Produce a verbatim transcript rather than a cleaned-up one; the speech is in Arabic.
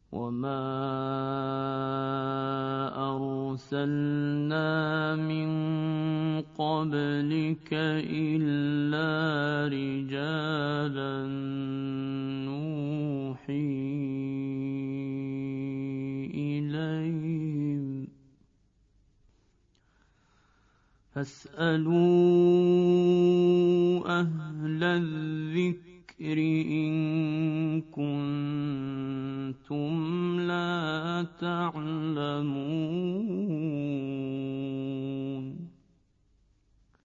وما أرسلنا من قبلك إلا رجالا نوحي إليهم فاسألوا أهل الذكر إن